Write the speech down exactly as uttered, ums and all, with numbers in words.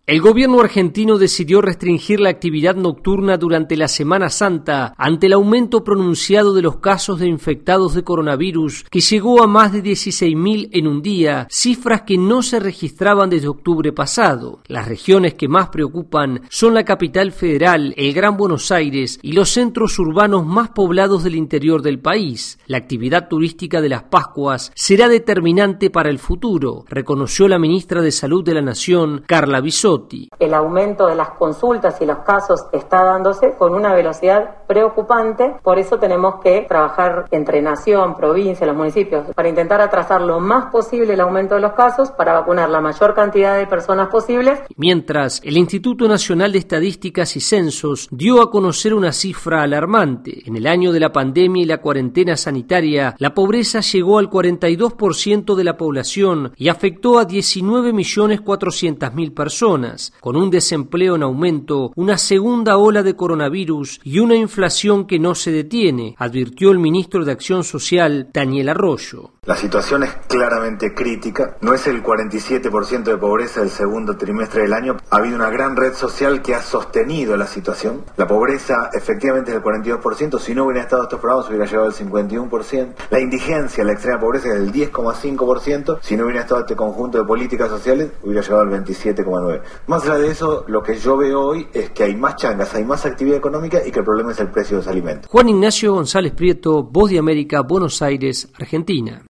El gobierno argentino decidió restringir la actividad nocturna durante la Semana Santa ante el aumento pronunciado de los casos de infectados de coronavirus, que llegó a más de dieciséis mil en un día, cifras que no se registraban desde octubre pasado. Las regiones que más preocupan son la capital federal, el Gran Buenos Aires y los centros urbanos más poblados del interior del país. La actividad turística de las Pascuas será determinante para el futuro, reconoció la ministra de Salud de la Nación, Carla Bisotti. El aumento de las consultas y los casos está dándose con una velocidad preocupante, por eso tenemos que trabajar entre nación, provincia, los municipios, para intentar atrasar lo más posible el aumento de los casos para vacunar la mayor cantidad de personas posibles. Mientras, el Instituto Nacional de Estadísticas y Censos dio a conocer una cifra alarmante. En el año de la pandemia y la cuarentena sanitaria, la pobreza llegó al cuarenta y dos por ciento de la población y afectó a diecinueve millones cuatrocientas mil personas. Con un desempleo en aumento, una segunda ola de coronavirus y una inflación que no se detiene, advirtió el ministro de Acción Social, Daniel Arroyo. La situación es claramente crítica, no es el cuarenta y siete por ciento de pobreza del segundo trimestre del año, ha habido una gran red social que ha sostenido la situación. La pobreza efectivamente es del cuarenta y dos por ciento, si no hubieran estado estos programas hubiera llegado al cincuenta y uno por ciento. La indigencia, la extrema pobreza es del diez coma cinco por ciento, si no hubiera estado este conjunto de políticas sociales hubiera llegado al veintisiete coma nueve por ciento. Más allá de eso, lo que yo veo hoy es que hay más changas, hay más actividad económica y que el problema es el precio de los alimentos. Juan Ignacio González Prieto, Voz de América, Buenos Aires, Argentina.